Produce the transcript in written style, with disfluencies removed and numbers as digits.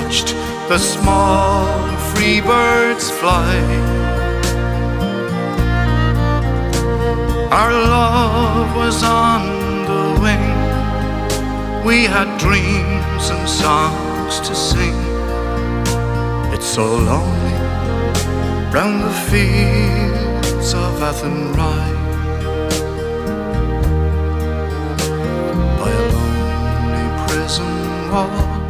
watched the small free birds fly. Our love was on the wing. We had dreams and songs to sing. It's so lonely round the fields of Athenry, by a lonely prison wall.